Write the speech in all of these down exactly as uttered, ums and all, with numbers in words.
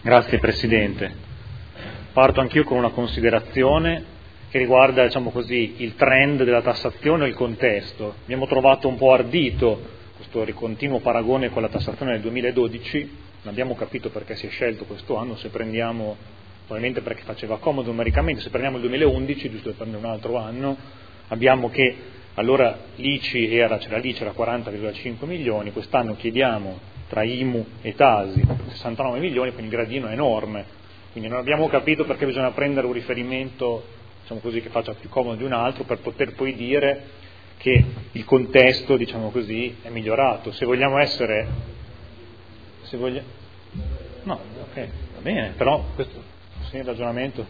Grazie Presidente. Parto anch'io con una considerazione che riguarda, diciamo così, il trend della tassazione e il contesto. Abbiamo trovato un po' ardito questo continuo paragone con la tassazione del duemiladodici, non abbiamo capito perché si è scelto questo anno, se prendiamo, probabilmente perché faceva comodo numericamente, se prendiamo il duemilaundici, giusto per prendere un altro anno, abbiamo che allora l'I C I era, c'era l'I C I era quaranta virgola cinque milioni, quest'anno chiediamo tra I M U e Tasi sessantanove milioni, quindi il gradino è enorme, quindi non abbiamo capito perché bisogna prendere un riferimento, diciamo così, che faccia più comodo di un altro per poter poi dire che il contesto, diciamo così, è migliorato. Se vogliamo essere, se vogliamo, no, ok, va bene, però questo è il ragionamento,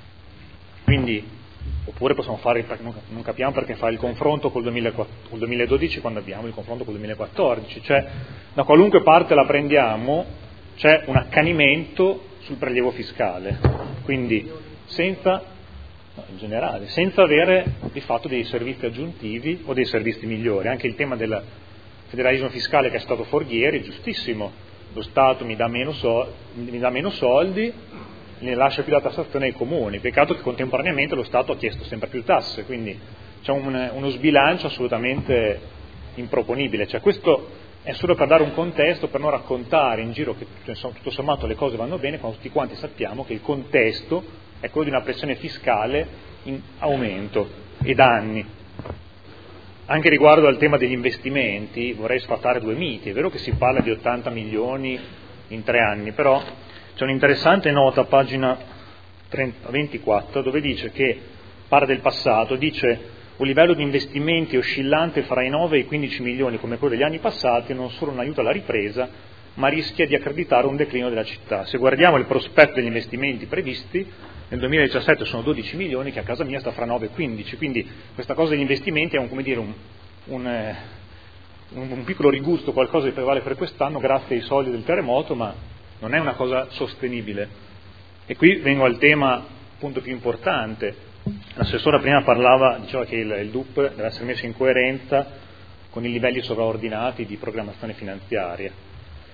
quindi, oppure possiamo fare, non capiamo perché fare il confronto col duemiladodici quando abbiamo il confronto col duemilaquattordici, cioè da qualunque parte la prendiamo c'è un accanimento sul prelievo fiscale, quindi senza, no, in generale, senza avere di fatto dei servizi aggiuntivi o dei servizi migliori. Anche il tema del federalismo fiscale che è stato fuori ieri è giustissimo, lo Stato mi dà meno, so, mi dà meno soldi, ne lascia più la tassazione ai comuni, peccato che contemporaneamente lo Stato ha chiesto sempre più tasse, quindi c'è un, uno sbilancio assolutamente improponibile. Cioè, questo è solo per dare un contesto, per non raccontare in giro che insomma, tutto sommato le cose vanno bene, quando tutti quanti sappiamo che il contesto è quello di una pressione fiscale in aumento e da anni. Anche riguardo al tema degli investimenti vorrei sfatare due miti. È vero che si parla di ottanta milioni in tre anni, però c'è un'interessante nota a pagina ventiquattro dove dice che parla del passato, dice un livello di investimenti oscillante fra i nove e i quindici milioni come quello degli anni passati non solo non aiuta la ripresa ma rischia di accreditare un declino della città. Se guardiamo il prospetto degli investimenti previsti nel duemiladiciassette sono dodici milioni, che a casa mia sta fra nove e quindici, quindi questa cosa degli investimenti è un, come dire, un, un, eh, un piccolo rigusto, qualcosa che prevale per quest'anno grazie ai soldi del terremoto, ma non è una cosa sostenibile. E qui vengo al tema appunto più importante. L'assessora prima parlava, diceva che il, il D U P deve essere messo in coerenza con i livelli sovraordinati di programmazione finanziaria.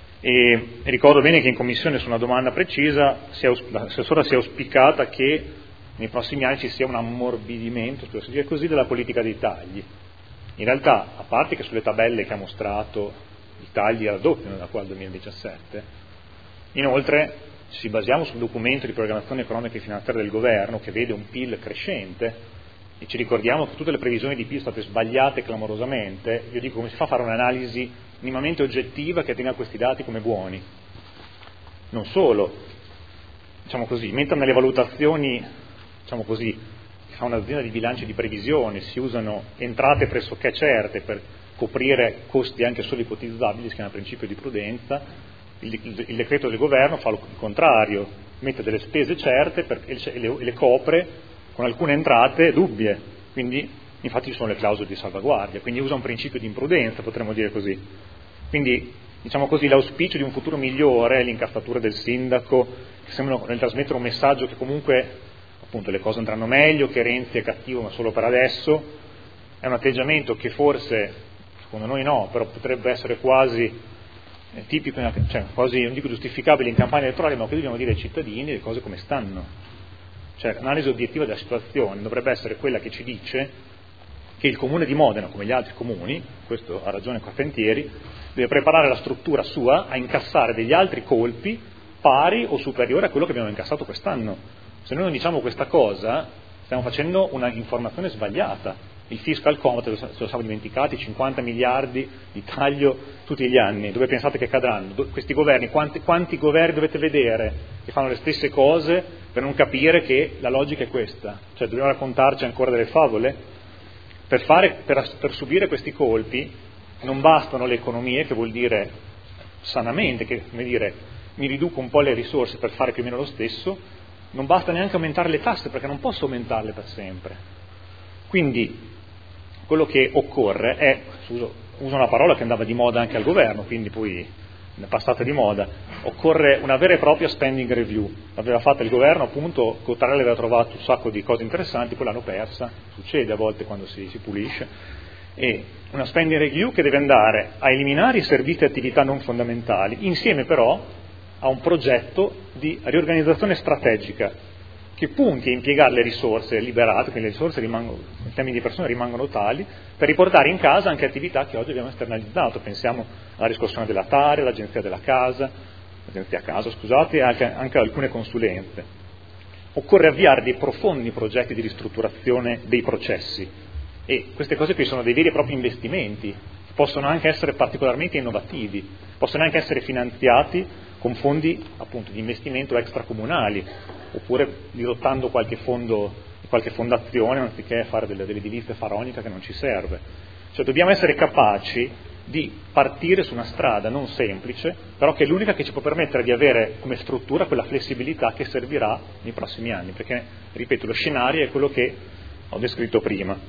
E ricordo bene che in commissione su una domanda precisa l'assessora si è auspicata che nei prossimi anni ci sia un ammorbidimento, per dire così, della politica dei tagli. In realtà, a parte che sulle tabelle che ha mostrato i tagli raddoppiano da qua al duemiladiciassette, inoltre se ci basiamo sul documento di programmazione economica e finanziaria del governo che vede un P I L crescente e ci ricordiamo che tutte le previsioni di P I L sono state sbagliate clamorosamente, io dico come si fa a fare un'analisi minimamente oggettiva che tenga questi dati come buoni. Non solo, diciamo così, mentre nelle valutazioni, diciamo così, che fa un'azienda di bilanci di previsione, si usano entrate pressoché certe per coprire costi anche solo ipotizzabili, si chiama principio di prudenza, il, il, il decreto del governo fa il contrario, mette delle spese certe per, e, le, e le copre con alcune entrate dubbie, quindi infatti ci sono le clausole di salvaguardia, quindi usa un principio di imprudenza, potremmo dire così. Quindi, diciamo così, l'auspicio di un futuro migliore, l'incassatura del sindaco, che sembrano nel trasmettere un messaggio che comunque, appunto, le cose andranno meglio, che Renzi è cattivo ma solo per adesso, è un atteggiamento che forse, secondo noi no, però potrebbe essere quasi eh, tipico, cioè quasi, non dico giustificabile in campagna elettorale, ma che dobbiamo dire ai cittadini le cose come stanno. Cioè, l'analisi obiettiva della situazione dovrebbe essere quella che ci dice che il comune di Modena, come gli altri comuni, questo ha ragione Carpentieri, deve preparare la struttura sua a incassare degli altri colpi pari o superiori a quello che abbiamo incassato quest'anno. Se noi non diciamo questa cosa, stiamo facendo una informazione sbagliata. Il fiscal compact, se lo siamo dimenticati, cinquanta miliardi di taglio tutti gli anni, dove pensate che cadranno? Questi governi, quanti, quanti governi dovete vedere che fanno le stesse cose per non capire che la logica è questa? Cioè, dobbiamo raccontarci ancora delle favole? Per, fare, per, per subire questi colpi non bastano le economie, che vuol dire sanamente, che come dire, mi riduco un po' le risorse per fare più o meno lo stesso, non basta neanche aumentare le tasse, perché non posso aumentarle per sempre. Quindi quello che occorre è, uso, uso una parola che andava di moda anche al governo, quindi poi è passata di moda, occorre una vera e propria spending review. L'aveva fatta il governo, appunto, Cottarelli aveva trovato un sacco di cose interessanti, poi l'hanno persa, succede a volte quando si, si pulisce, e una spending review che deve andare a eliminare i servizi e attività non fondamentali, insieme però a un progetto di riorganizzazione strategica che punti a impiegare le risorse liberate, quindi le risorse rimangono, in termini di persone rimangono tali, per riportare in casa anche attività che oggi abbiamo esternalizzato. Pensiamo alla riscossione della Tare, all'agenzia della casa, l'agenzia casa, scusate, e anche, anche alcune consulenze. Occorre avviare dei profondi progetti di ristrutturazione dei processi, e queste cose qui sono dei veri e propri investimenti, che possono anche essere particolarmente innovativi, possono anche essere finanziati con fondi appunto di investimento extracomunali, oppure dirottando qualche fondo, qualche fondazione, anziché fare delle, dell'edilizia faraonica che non ci serve. Cioè dobbiamo essere capaci di partire su una strada non semplice, però che è l'unica che ci può permettere di avere come struttura quella flessibilità che servirà nei prossimi anni, perché, ripeto, lo scenario è quello che ho descritto prima.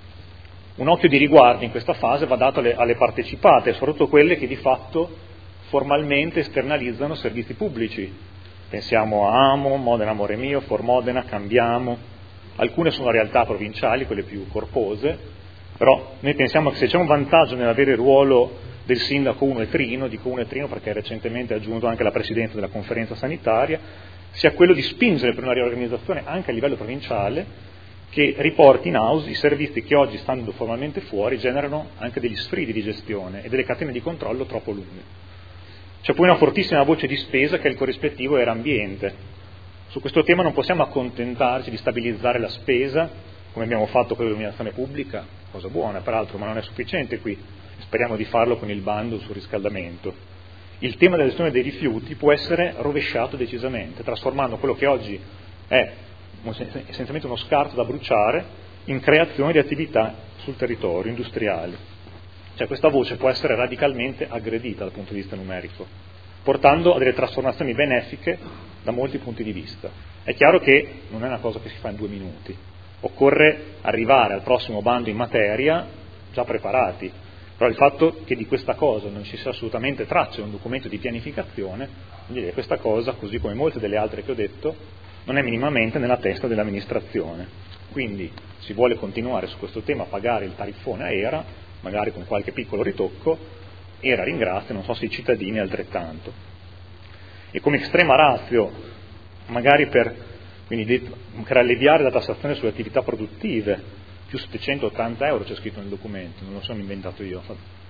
Un occhio di riguardo in questa fase va dato alle, alle partecipate, soprattutto quelle che di fatto formalmente esternalizzano servizi pubblici. Pensiamo a Amo, Modena Amore Mio, For Modena, Cambiamo. Alcune sono realtà provinciali, quelle più corpose, però noi pensiamo che se c'è un vantaggio nell'avere il ruolo del sindaco uno e Trino, dico uno e Trino perché recentemente ha aggiunto anche la presidenza della conferenza sanitaria, sia quello di spingere per una riorganizzazione anche a livello provinciale che riporti in house i servizi che oggi, stando formalmente fuori, generano anche degli sfridi di gestione e delle catene di controllo troppo lunghe. C'è poi una fortissima voce di spesa che è il corrispettivo era ambiente. Su questo tema non possiamo accontentarci di stabilizzare la spesa, come abbiamo fatto con l'illuminazione pubblica, cosa buona peraltro, ma non è sufficiente qui, speriamo di farlo con il bando sul riscaldamento. Il tema della gestione dei rifiuti può essere rovesciato decisamente, trasformando quello che oggi è essenzialmente uno scarto da bruciare in creazione di attività sul territorio, industriali. Cioè questa voce può essere radicalmente aggredita dal punto di vista numerico, portando a delle trasformazioni benefiche da molti punti di vista. È chiaro che non è una cosa che si fa in due minuti, occorre arrivare al prossimo bando in materia già preparati, però il fatto che di questa cosa non ci sia assolutamente traccia in un documento di pianificazione, vuol dire che questa cosa, così come molte delle altre che ho detto, non è minimamente nella testa dell'amministrazione. Quindi si vuole continuare su questo tema a pagare il tariffone a ERA, magari con qualche piccolo ritocco, ERA ringrazia, non so se i cittadini altrettanto. E come estrema ratio, magari per, quindi, per alleviare la tassazione sulle attività produttive, più settecentottanta euro c'è scritto nel documento, non lo sono inventato io,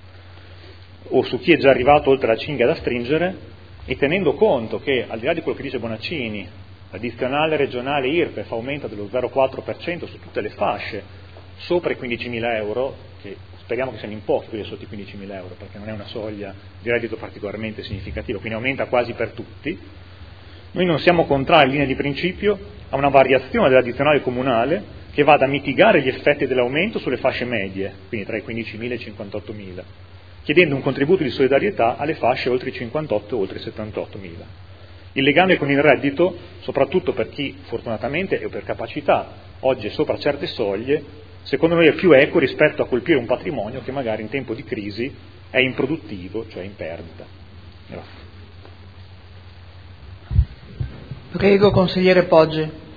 o su chi è già arrivato oltre la cinghia da stringere, e tenendo conto che, al di là di quello che dice Bonaccini, l'addizionale regionale I R P E F aumenta dello zero virgola quattro per cento su tutte le fasce, sopra i quindicimila euro, che speriamo che siano imposti quelli sotto i quindicimila euro, perché non è una soglia di reddito particolarmente significativa, quindi aumenta quasi per tutti. Noi non siamo contrari in linea di principio a una variazione dell'addizionale comunale che vada a mitigare gli effetti dell'aumento sulle fasce medie, quindi tra i quindicimila e i cinquantottomila, chiedendo un contributo di solidarietà alle fasce oltre i cinquantotto e oltre i settantottomila. Il legame con il reddito, soprattutto per chi fortunatamente e per capacità oggi è sopra certe soglie, secondo noi è più equo rispetto a colpire un patrimonio che magari in tempo di crisi è improduttivo, cioè in perdita. Grazie. Prego, consigliere Poggi.